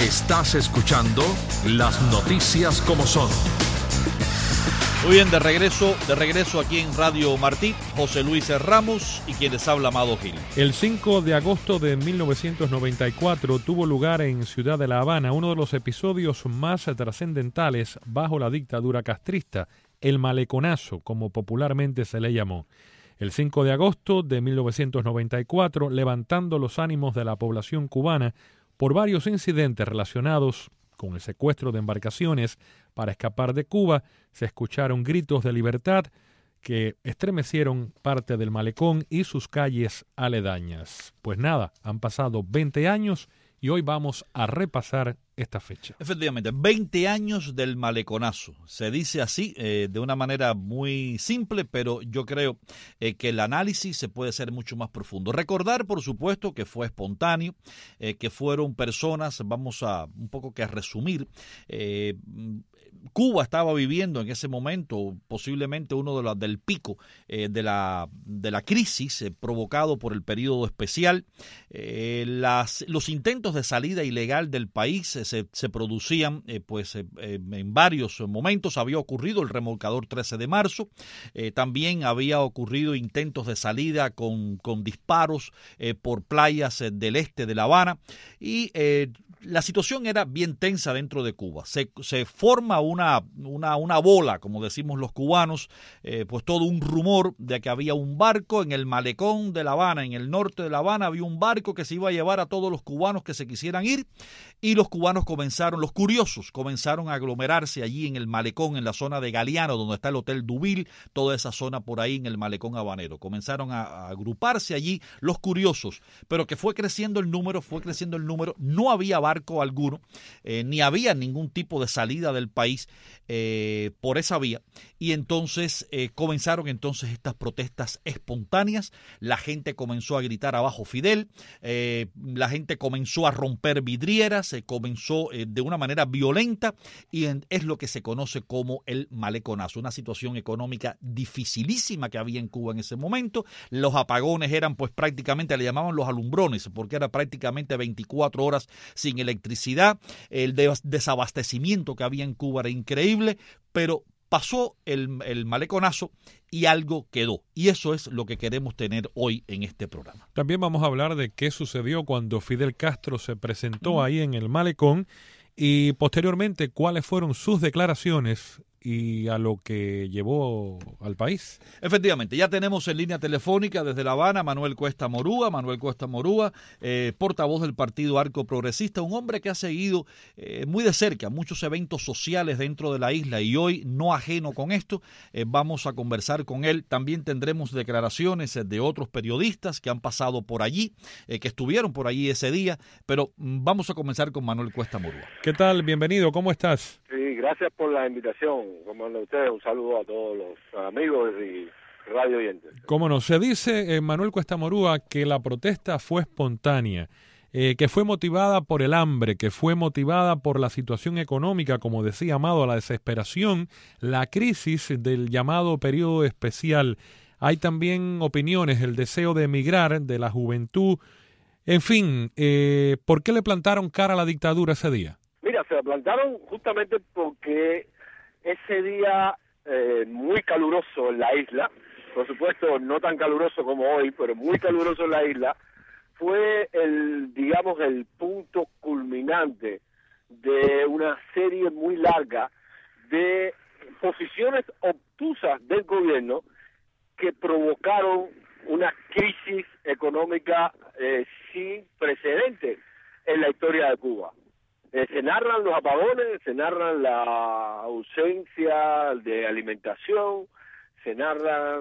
Estás escuchando Las Noticias como Son. Muy bien, de regreso aquí en Radio Martí, José Luis Ramos y quien les habla, Amado Gil. El 5 de agosto de 1994 tuvo lugar en Ciudad de La Habana uno de los episodios más trascendentales bajo la dictadura castrista, el maleconazo, como popularmente se le llamó. El 5 de agosto de 1994, levantando los ánimos de la población cubana por varios incidentes relacionados con el secuestro de embarcaciones para escapar de Cuba, se escucharon gritos de libertad que estremecieron parte del malecón y sus calles aledañas. Pues nada, han pasado 20 años y hoy vamos a repasar esta fecha. Efectivamente, 20 años del maleconazo. Se dice así, de una manera muy simple, pero yo creo que el análisis se puede ser mucho más profundo. Recordar, por supuesto, que fue espontáneo, que fueron personas, vamos a un poco que a resumir, Cuba estaba viviendo en ese momento posiblemente uno de del pico de la crisis provocado por el periodo especial. Los intentos de salida ilegal del país se producían en varios momentos. Había ocurrido el remolcador 13 de marzo, también había ocurrido intentos de salida con disparos por playas del este de La Habana y la situación era bien tensa dentro de Cuba. Se forma una bola, como decimos los cubanos, pues todo un rumor de que había un barco en el malecón de La Habana, en el norte de La Habana, había un barco que se iba a llevar a todos los cubanos que se quisieran ir, y los cubanos los curiosos comenzaron a aglomerarse allí en el malecón, en la zona de Galeano, donde está el Hotel Dubil, toda esa zona por ahí en el malecón habanero. Comenzaron a agruparse allí los curiosos, pero que fue creciendo el número, no había barco alguno, ni había ningún tipo de salida del país por esa vía, y entonces comenzaron estas protestas espontáneas. La gente comenzó a gritar abajo Fidel, la gente comenzó a romper vidrieras, comenzó de una manera violenta, y es lo que se conoce como el maleconazo, una situación económica dificilísima que había en Cuba en ese momento. Los apagones eran pues prácticamente, le llamaban los alumbrones, porque era prácticamente 24 horas sin electricidad. El desabastecimiento que había en Cuba era increíble, pero pasó el maleconazo y algo quedó. Y eso es lo que queremos tener hoy en este programa. También vamos a hablar de qué sucedió cuando Fidel Castro se presentó ahí en el malecón y posteriormente cuáles fueron sus declaraciones y a lo que llevó al país. Efectivamente, ya tenemos en línea telefónica desde La Habana Manuel Cuesta Morúa, portavoz del Partido Arco Progresista, un hombre que ha seguido muy de cerca muchos eventos sociales dentro de la isla y hoy, no ajeno con esto, vamos a conversar con él. También tendremos declaraciones de otros periodistas que han pasado por allí, que estuvieron por allí ese día, pero vamos a comenzar con Manuel Cuesta Morúa. ¿Qué tal? Bienvenido, ¿cómo estás? Sí, gracias por la invitación. Como a ustedes, un saludo a todos los amigos y radio oyentes. Cómo no, se dice, Manuel Cuesta Morúa, que la protesta fue espontánea, que fue motivada por el hambre, que fue motivada por la situación económica, como decía Amado, la desesperación, la crisis del llamado periodo especial. Hay también opiniones, el deseo de emigrar de la juventud. En fin, ¿por qué le plantaron cara a la dictadura ese día? Mira, se la plantaron justamente porque ese día muy caluroso en la isla, por supuesto no tan caluroso como hoy, pero muy caluroso en la isla, fue el punto culminante de una serie muy larga de posiciones obtusas del gobierno que provocaron una crisis económica sin precedentes en la historia de Cuba. Se narran los apagones, se narran la ausencia de alimentación, se narran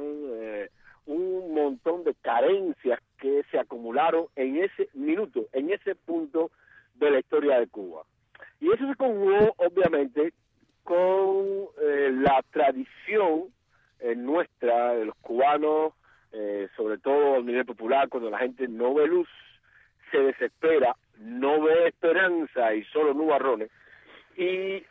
un montón de carencias que se acumularon en ese minuto, en ese punto de la historia de Cuba. Y eso se conjugó, obviamente, con la tradición nuestra, de los cubanos, sobre todo a nivel popular, cuando la gente no ve luz, se desespera, no ve esperanza y solo nubarrones, y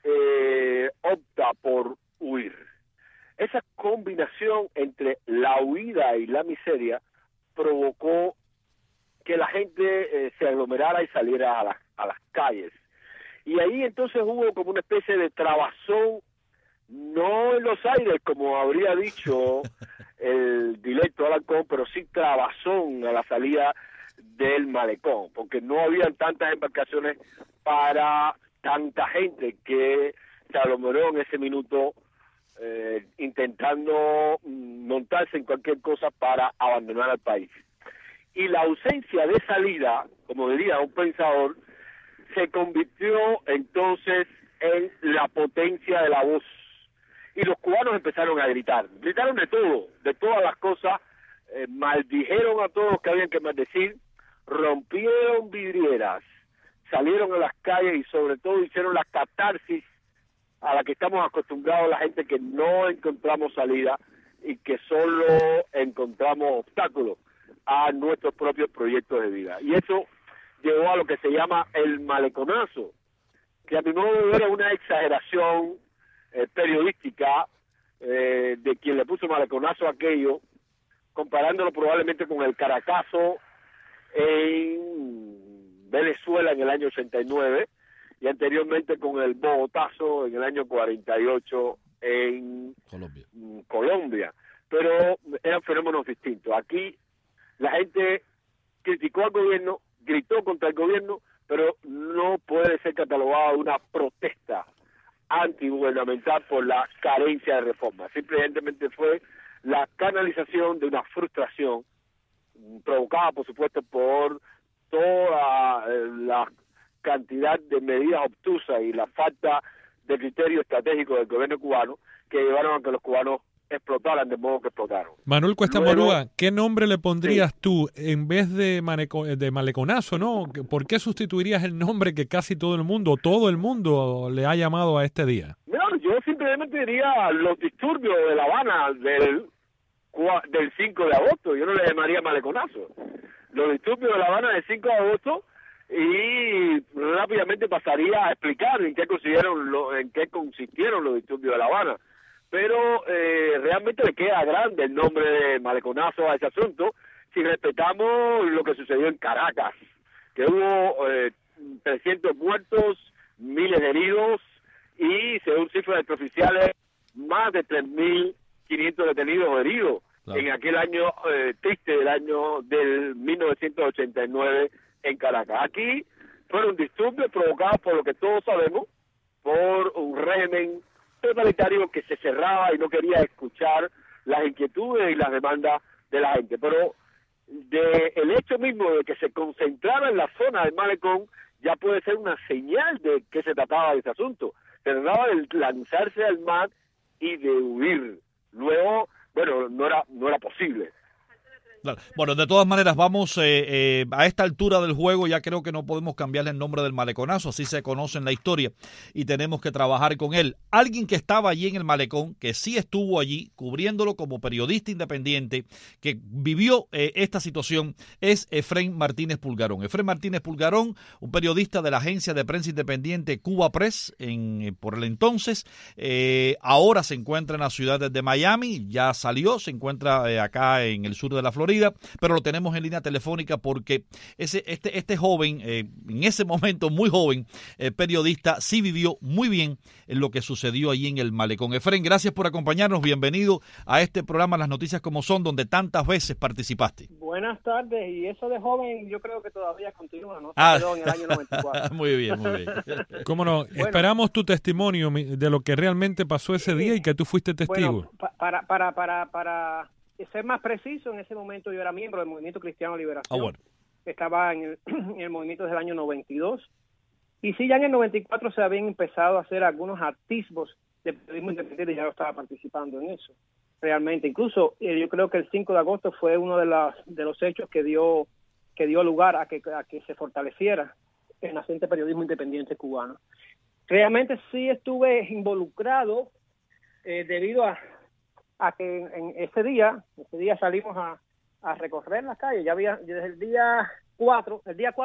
opta por huir. Esa combinación entre la huida y la miseria provocó que la gente se aglomerara y saliera a las calles. Y ahí entonces hubo como una especie de trabazón, no en los aires, como habría dicho el directo Alarcón, pero sí trabazón a la salida del malecón, porque no habían tantas embarcaciones para tanta gente que se aglomeró en ese minuto intentando montarse en cualquier cosa para abandonar al país. Y la ausencia de salida, como diría un pensador, se convirtió entonces en la potencia de la voz. Y los cubanos empezaron a gritar. Gritaron de todo, de todas las cosas, maldijeron a todos los que habían que maldecir, rompieron vidrieras, salieron a las calles y sobre todo hicieron la catarsis a la que estamos acostumbrados la gente que no encontramos salida y que solo encontramos obstáculos a nuestros propios proyectos de vida. Y eso llevó a lo que se llama el maleconazo, que a mi modo de ver es una exageración periodística de quien le puso maleconazo a aquello, comparándolo probablemente con el Caracazo en Venezuela en el año 89 y anteriormente con el Bogotazo en el año 48 en Colombia. Pero eran fenómenos distintos. Aquí la gente criticó al gobierno, gritó contra el gobierno, pero no puede ser catalogada una protesta antigubernamental por la carencia de reforma. Simplemente fue la canalización de una frustración provocada, por supuesto, por toda la cantidad de medidas obtusas y la falta de criterio estratégico del gobierno cubano que llevaron a que los cubanos explotaran de modo que explotaron. Manuel Cuesta Morúa, ¿qué nombre le pondrías tú en vez de maleconazo, no? ¿Por qué sustituirías el nombre que casi todo el mundo le ha llamado a este día? No, yo simplemente diría los disturbios de La Habana del 5 de agosto, yo no le llamaría maleconazo. Los disturbios de La Habana del 5 de agosto y rápidamente pasaría a explicar en qué consistieron los disturbios de La Habana. Pero realmente le queda grande el nombre de maleconazo a ese asunto si respetamos lo que sucedió en Caracas, que hubo 300 muertos, miles de heridos y, según cifras extraoficiales, más de 3.500 detenidos o heridos en aquel año triste del 1989 en Caracas. Aquí fueron disturbios provocados por lo que todos sabemos, por un régimen totalitario que se cerraba y no quería escuchar las inquietudes y las demandas de la gente. Pero el hecho mismo de que se concentrara en la zona del malecón ya puede ser una señal de que se trataba de ese asunto. Se trataba de lanzarse al mar y de huir. Luego, bueno, no era posible. Claro. Bueno, de todas maneras, vamos a esta altura del juego, ya creo que no podemos cambiarle el nombre del maleconazo, así se conoce en la historia, y tenemos que trabajar con él. Alguien que estaba allí en el malecón, que sí estuvo allí, cubriéndolo como periodista independiente, que vivió esta situación, es Efrén Martínez Pulgarón. Efrén Martínez Pulgarón, un periodista de la agencia de prensa independiente Cuba Press, por el entonces, ahora se encuentra en la ciudad de Miami, ya salió, se encuentra acá en el sur de la Florida, pero lo tenemos en línea telefónica porque este joven, en ese momento muy joven, periodista, sí vivió muy bien en lo que sucedió allí en el malecón. Efrén, gracias por acompañarnos, bienvenido a este programa Las Noticias Como Son, donde tantas veces participaste. Buenas tardes, y eso de joven yo creo que todavía continúa, ¿no? Se quedó en el año 94. Muy bien, muy bien. Cómo no, bueno, esperamos tu testimonio de lo que realmente pasó ese día y que tú fuiste testigo. Bueno, para ser más preciso, en ese momento yo era miembro del Movimiento Cristiano de Liberación. Bueno. Estaba en el movimiento desde el año 92. Y sí, ya en el 94 se habían empezado a hacer algunos atisbos de periodismo independiente y ya yo estaba participando en eso. Realmente, incluso yo creo que el 5 de agosto fue uno de los hechos que dio lugar a que se fortaleciera el naciente periodismo independiente cubano. Realmente sí estuve involucrado debido a que en ese día salimos a recorrer las calles. Ya había desde el día 4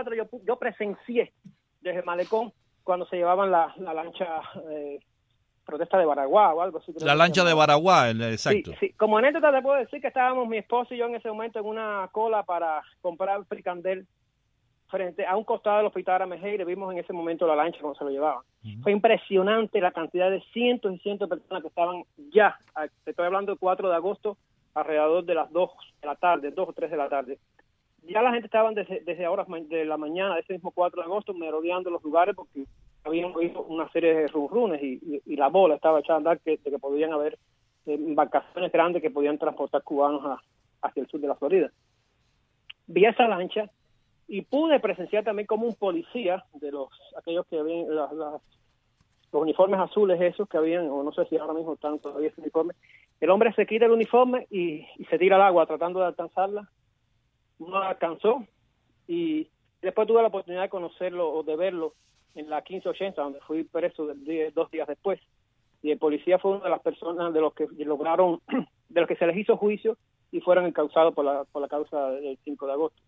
yo presencié desde el malecón cuando se llevaban la lancha protesta de Baraguá o algo así. La lancha de Baraguá, exacto. Sí. Como anécdota te puedo decir que estábamos mi esposo y yo en ese momento en una cola para comprar fricandel frente a un costado del hospital Aramejé, y le vimos en ese momento la lancha cuando se lo llevaban. Fue impresionante la cantidad de cientos y cientos de personas que estaban ya, te estoy hablando del 4 de agosto, alrededor de las 2 de la tarde, 2 o 3 de la tarde. Ya la gente estaba desde horas de la mañana de ese mismo 4 de agosto merodeando los lugares porque habían oído una serie de rumrunes y la bola estaba echada a andar de que podían haber embarcaciones grandes que podían transportar cubanos hacia el sur de la Florida. Vi esa lancha y pude presenciar también como un policía de aquellos que habían los uniformes azules esos que habían, o no sé si ahora mismo están todavía ese uniforme. El hombre se quita el uniforme y se tira al agua tratando de alcanzarla. No la alcanzó y después tuve la oportunidad de conocerlo o de verlo en la 1580, donde fui preso 2 días después. Y el policía fue una de las personas de los que lograron, de los que se les hizo juicio y fueron encausados por la causa del 5 de agosto.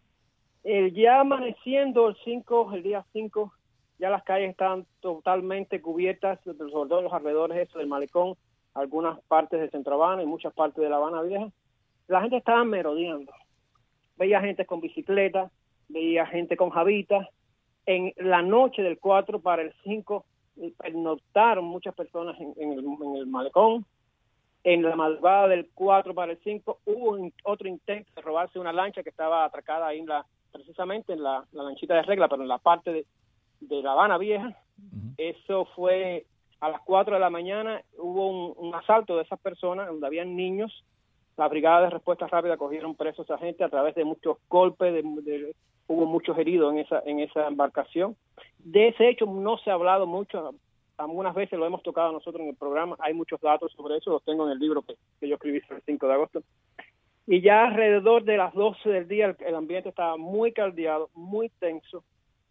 Ya amaneciendo el día 5, ya las calles estaban totalmente cubiertas, sobre todo los alrededores del malecón, algunas partes de Centro Habana y muchas partes de La Habana Vieja. La gente estaba merodeando. Veía gente con bicicleta, veía gente con jabitas. En la noche del 4 para el 5, pernoctaron muchas personas en el malecón. En la madrugada del 4 para el 5 hubo otro intento de robarse una lancha que estaba atracada ahí precisamente en la lanchita de regla, pero en la parte de La Habana Vieja. Eso fue a las 4 de la mañana, hubo un asalto de esas personas donde habían niños. La Brigada de Respuesta Rápida cogieron presos a gente a través de muchos golpes, hubo muchos heridos en esa embarcación. De ese hecho no se ha hablado mucho, algunas veces lo hemos tocado nosotros en el programa, hay muchos datos sobre eso, los tengo en el libro que yo escribí sobre el 5 de agosto. Y ya alrededor de las 12 del día el ambiente estaba muy caldeado, muy tenso,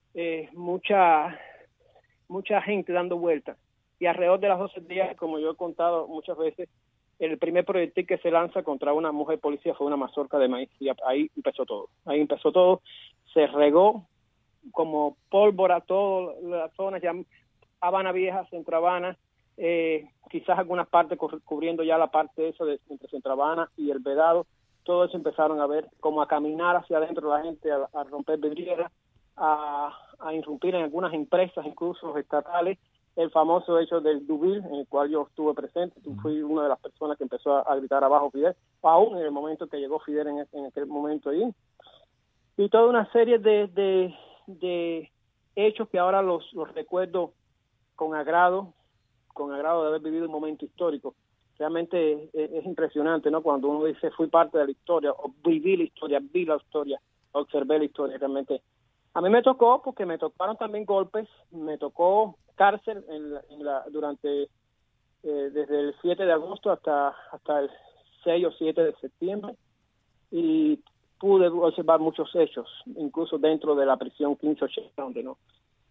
mucha gente dando vueltas. Y alrededor de las 12 del día, como yo he contado muchas veces, el primer proyectil que se lanza contra una mujer policía fue una mazorca de maíz y ahí empezó todo. Se regó como pólvora toda la zona, ya Habana Vieja, Centro Habana, quizás algunas partes cubriendo ya la parte esa de entre Centro Habana y el Vedado. Todo eso empezaron a ver como a caminar hacia adentro la gente, a romper vidrieras, a irrumpir en algunas empresas, incluso estatales. El famoso hecho del Dubil, en el cual yo estuve presente, fui una de las personas que empezó a gritar abajo Fidel, aún en el momento que llegó Fidel en aquel momento ahí. Y toda una serie de hechos que ahora los recuerdo con agrado de haber vivido un momento histórico. Realmente es impresionante, ¿no? Cuando uno dice fui parte de la historia, o viví la historia, vi la historia, observé la historia, realmente. A mí me tocó, porque me tocaron también golpes, me tocó cárcel durante desde el 7 de agosto hasta el 6 o 7 de septiembre, y pude observar muchos hechos, incluso dentro de la prisión 1580, donde no.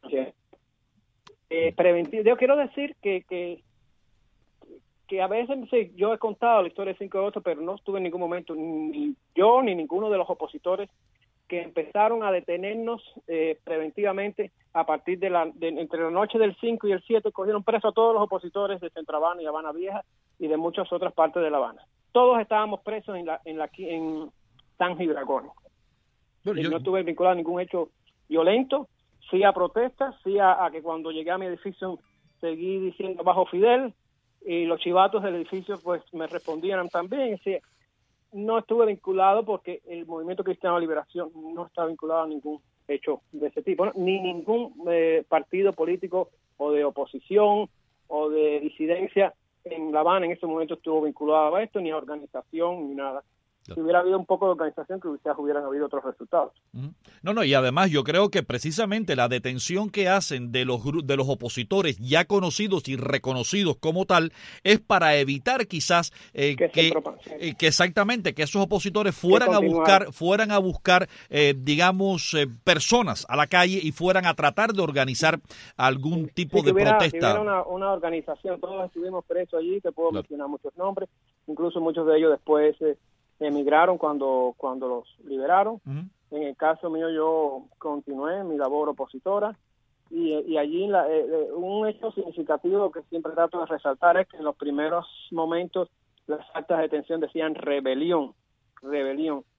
Preventivo. Yo quiero decir que a veces yo he contado la historia del 5 de agosto, pero no estuve en ningún momento, ni yo ni ninguno de los opositores que empezaron a detenernos preventivamente a partir entre la noche del 5 y el 7, cogieron preso a todos los opositores de Centro Habana y Habana Vieja y de muchas otras partes de La Habana. Todos estábamos presos en San Gibragón. No estuve vinculado a ningún hecho violento, sí a protestas, sí a que cuando llegué a mi edificio seguí diciendo bajo Fidel, y los chivatos del edificio pues me respondían también. Sí, no estuve vinculado porque el Movimiento Cristiano de Liberación no está vinculado a ningún hecho de ese tipo, ¿no? Ni ningún partido político o de oposición o de disidencia en La Habana en ese momento estuvo vinculado a esto, ni a organización, ni nada. Si hubiera habido un poco de organización, quizás hubieran habido otros resultados. No, y además yo creo que precisamente la detención que hacen de los opositores ya conocidos y reconocidos como tal es para evitar quizás que exactamente que esos opositores fueran a buscar digamos personas a la calle y fueran a tratar de organizar algún tipo de protesta. Si hubiera una organización, todos estuvimos presos allí, te puedo mencionar muchos nombres, incluso muchos de ellos después emigraron cuando los liberaron. En el caso mío yo continué mi labor opositora y allí un hecho significativo que siempre trato de resaltar es que en los primeros momentos las actas de detención decían rebelión,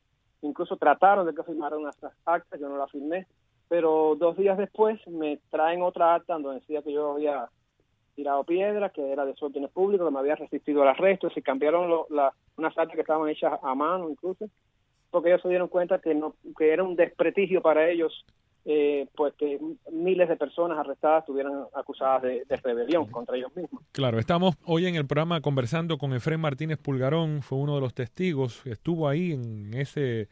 incluso trataron de que firmara unas actas, yo no las firmé, pero 2 días después me traen otra acta donde decía que yo había tirado piedras, que era desórdenes públicos, que me había resistido al arresto, y cambiaron unas actas que estaban hechas a mano incluso, porque ellos se dieron cuenta que era un desprestigio para ellos, pues que miles de personas arrestadas estuvieran acusadas de rebelión contra ellos mismos. Claro, estamos hoy en el programa conversando con Efrén Martínez Pulgarón, fue uno de los testigos, estuvo ahí en ese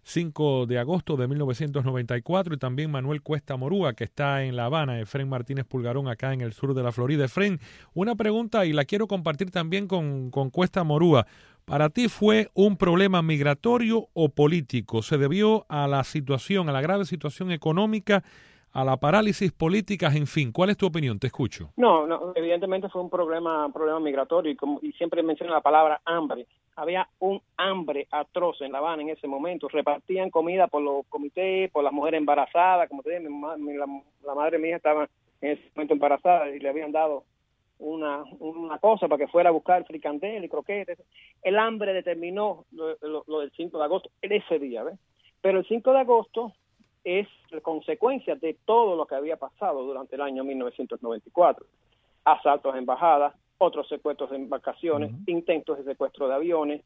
5 de agosto de 1994, y también Manuel Cuesta Morúa, que está en La Habana. Efrén Martínez Pulgarón acá en el sur de la Florida. Efrén, una pregunta, y la quiero compartir también con Cuesta Morúa. ¿Para ti fue un problema migratorio o político? ¿Se debió a la situación, a la grave situación económica, a la parálisis política, en fin? ¿Cuál es tu opinión? Te escucho. No, evidentemente fue un problema migratorio, y siempre menciono la palabra hambre. Había un hambre atroz en La Habana en ese momento. Repartían comida por los comités, por las mujeres embarazadas. Como te dije, la madre mía estaba en ese momento embarazada y le habían dado una cosa para que fuera a buscar fricandel y croquetes. El hambre determinó lo del 5 de agosto, en ese día, ¿ves? Pero el 5 de agosto es consecuencia de todo lo que había pasado durante el año 1994. Asaltos a embajadas, otros secuestros de embarcaciones, intentos de secuestro de aviones,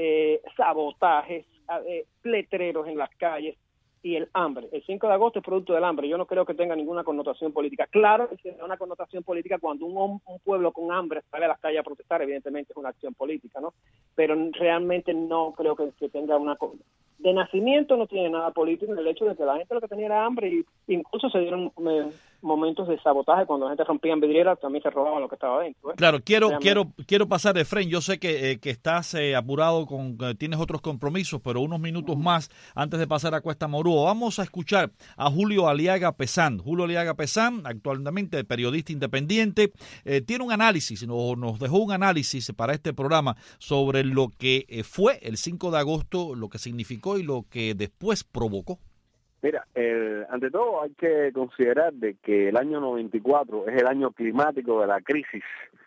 sabotajes, letreros en las calles, y el hambre. El 5 de agosto es producto del hambre. Yo no creo que tenga ninguna connotación política. Claro que tiene una connotación política cuando un pueblo con hambre sale a las calles a protestar, evidentemente es una acción política, ¿no? Pero realmente no creo que tenga una... De nacimiento no tiene nada político en el hecho de que la gente lo que tenía era hambre, y incluso se dieron momentos de sabotaje cuando la gente rompía vidrieras, también se robaban lo que estaba dentro. Claro, quiero pasar, Efrén, yo sé que estás apurado, tienes otros compromisos, pero unos minutos más antes de pasar a Cuesta Morúa. Vamos a escuchar a Julio Aliaga Pesán. Julio Aliaga Pesán, actualmente periodista independiente, tiene un análisis, nos dejó un análisis para este programa sobre lo que fue el 5 de agosto, lo que significó y lo que después provocó. Mira, ante todo hay que considerar de que el año 94 es el año climático de la crisis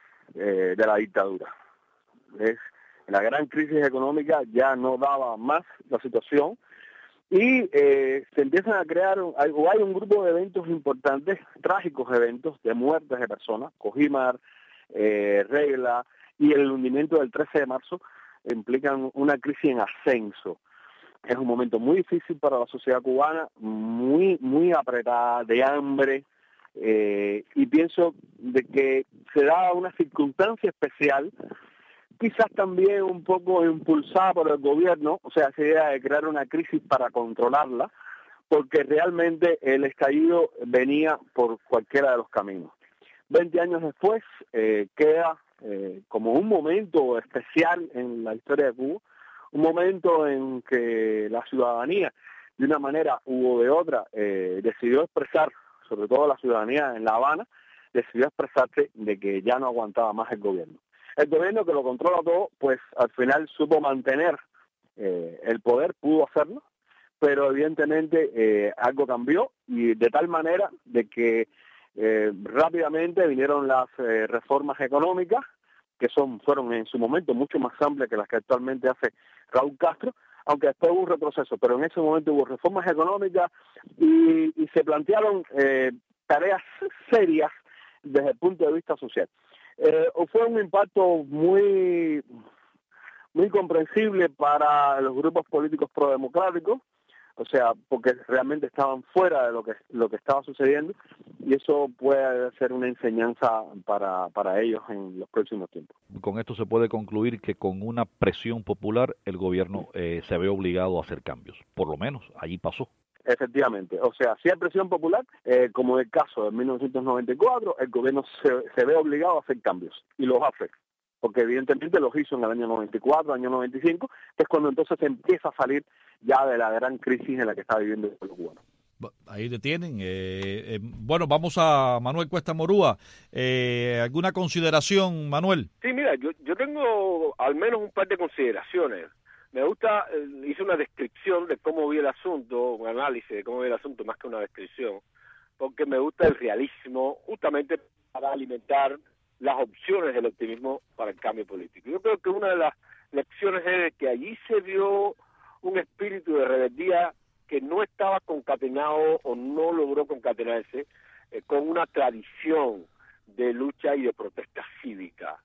de la dictadura. Es la gran crisis económica, ya no daba más la situación, y se empiezan a crear, hay un grupo de eventos importantes, trágicos eventos de muertes de personas, Cojimar, Regla y el hundimiento del 13 de marzo, implican una crisis en ascenso. Es un momento muy difícil para la sociedad cubana, muy apretada, de hambre, y pienso de que se da una circunstancia especial, quizás también un poco impulsada por el gobierno, o sea, esa idea de crear una crisis para controlarla, porque realmente el estallido venía por cualquiera de los caminos. 20 años después queda como un momento especial en la historia de Cuba, un momento en que la ciudadanía, de una manera u de otra, decidió expresar, sobre todo la ciudadanía en La Habana, decidió expresarse de que ya no aguantaba más el gobierno. El gobierno, que lo controla todo, pues al final supo mantener el poder, pudo hacerlo, pero evidentemente algo cambió, y de tal manera de que rápidamente vinieron las reformas económicas, que fueron en su momento mucho más amplias que las que actualmente hace Raúl Castro, aunque después hubo un retroceso, pero en ese momento hubo reformas económicas y se plantearon tareas serias desde el punto de vista social. Fue un impacto muy comprensible para los grupos políticos prodemocráticos, o sea, porque realmente estaban fuera de lo que estaba sucediendo, y eso puede ser una enseñanza para ellos en los próximos tiempos. Con esto se puede concluir que con una presión popular el gobierno se ve obligado a hacer cambios, por lo menos allí pasó. Efectivamente, o sea, si hay presión popular, como en el caso de 1994, el gobierno se ve obligado a hacer cambios, y los hace, porque evidentemente los hizo en el año 94, año 95, que es cuando entonces se empieza a salir ya de la gran crisis en la que está viviendo el pueblo cubano. Ahí le tienen. Bueno, vamos a Manuel Cuesta Morúa. ¿Alguna consideración, Manuel? Sí, mira, yo tengo al menos un par de consideraciones. Me gusta, hice una descripción de cómo vi el asunto, un análisis de cómo vi el asunto más que una descripción, porque me gusta el realismo justamente para alimentar las opciones del optimismo para el cambio político. Yo creo que una de las lecciones es que allí se vio un espíritu de rebeldía que no estaba concatenado o no logró concatenarse con una tradición de lucha y de protesta cívica.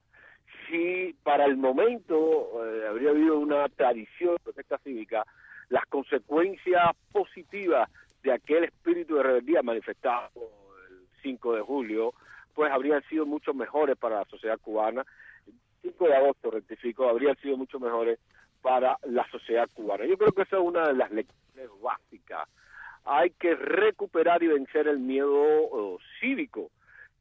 Si para el momento habría habido una tradición de protesta cívica, las consecuencias positivas de aquel espíritu de rebeldía manifestado el 5 de julio, pues habrían sido mucho mejores para la sociedad cubana. El 5 de agosto, rectifico, habrían sido mucho mejores para la sociedad cubana. Yo creo que esa es una de las lecciones básicas. Hay que recuperar y vencer el miedo cívico,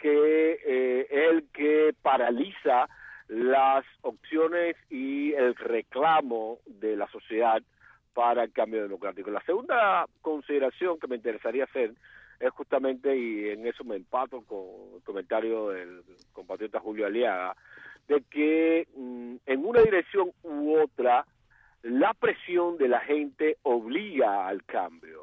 que es el que paraliza las opciones y el reclamo de la sociedad para el cambio democrático. La segunda consideración que me interesaría hacer es justamente, y en eso me empato con el comentario del compatriota Julio Aliaga, de que en una dirección u otra la presión de la gente obliga al cambio.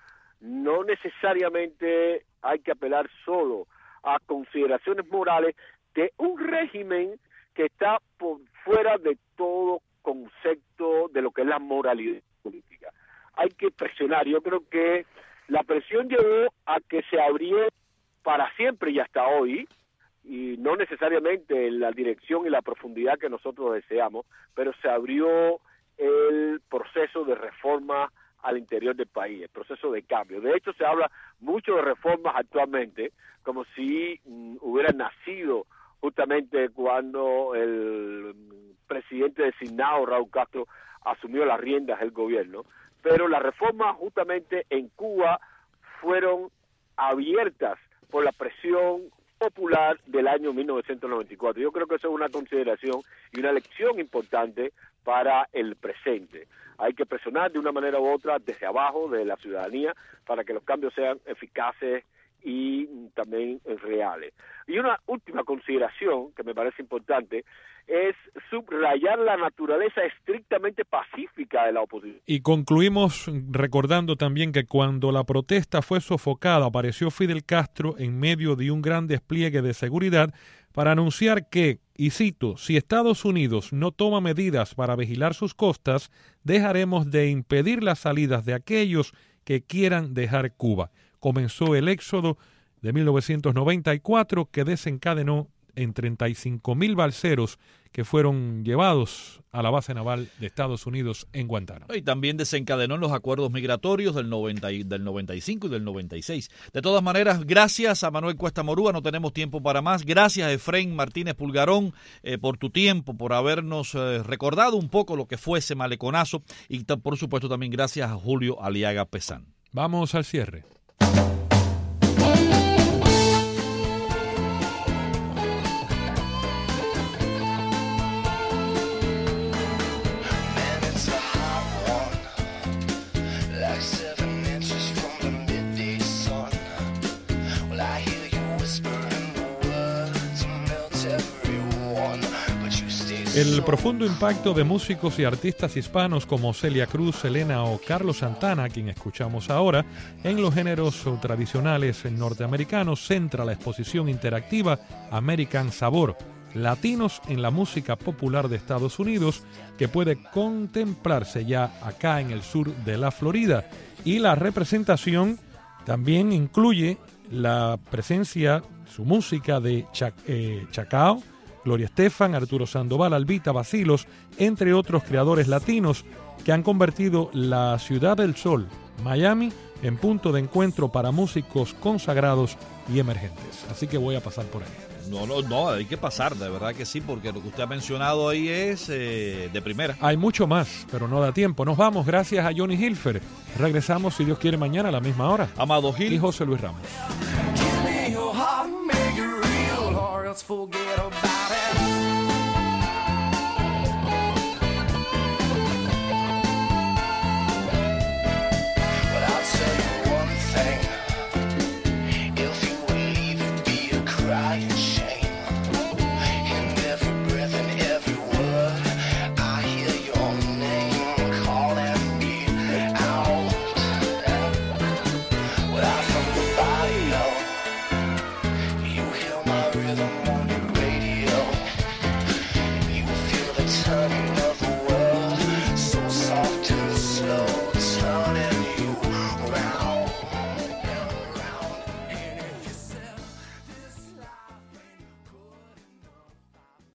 No necesariamente hay que apelar solo a consideraciones morales de un régimen que está por fuera de todo concepto de lo que es la moralidad política. Hay que presionar. Yo creo que la presión llevó a que se abriera para siempre y hasta hoy, y no necesariamente en la dirección y la profundidad que nosotros deseamos, pero se abrió el proceso de reforma al interior del país, el proceso de cambio. De hecho, se habla mucho de reformas actualmente, como si hubieran nacido justamente cuando el presidente designado, Raúl Castro, asumió las riendas del gobierno. Pero las reformas justamente en Cuba fueron abiertas por la presión popular del año 1994. Yo creo que eso es una consideración y una lección importante para el presente. Hay que presionar de una manera u otra desde abajo, de la ciudadanía, para que los cambios sean eficaces y también reales. Y una última consideración que me parece importante es subrayar la naturaleza estrictamente pacífica de la oposición. Y concluimos recordando también que cuando la protesta fue sofocada, apareció Fidel Castro en medio de un gran despliegue de seguridad para anunciar que, y cito, si Estados Unidos no toma medidas para vigilar sus costas, dejaremos de impedir las salidas de aquellos que quieran dejar Cuba. Comenzó el éxodo de 1994 que desencadenó en 35,000 balseros que fueron llevados a la base naval de Estados Unidos en Guantánamo. Y también desencadenó en los acuerdos migratorios del 95 y del 96. De todas maneras, gracias a Manuel Cuesta Morúa, no tenemos tiempo para más. Gracias, Efraín Martínez Pulgarón, por tu tiempo, por habernos recordado un poco lo que fue ese maleconazo. Y por supuesto también gracias a Julio Aliaga Pesán. Vamos al cierre. El profundo impacto de músicos y artistas hispanos como Celia Cruz, Selena o Carlos Santana, a quien escuchamos ahora, en los géneros tradicionales norteamericanos centra la exposición interactiva American Sabor, latinos en la música popular de Estados Unidos, que puede contemplarse ya acá en el sur de la Florida. Y la representación también incluye la presencia, su música de Chacao, Gloria Estefan, Arturo Sandoval, Albita, Bacilos, entre otros creadores latinos que han convertido la Ciudad del Sol, Miami, en punto de encuentro para músicos consagrados y emergentes. Así que voy a pasar por ahí. No, hay que pasar, de verdad que sí, porque lo que usted ha mencionado ahí es de primera. Hay mucho más, pero no da tiempo. Nos vamos, gracias a Johnny Hilfer. Regresamos, si Dios quiere, mañana a la misma hora. Amado Gil y José Luis Ramos. Forget about it.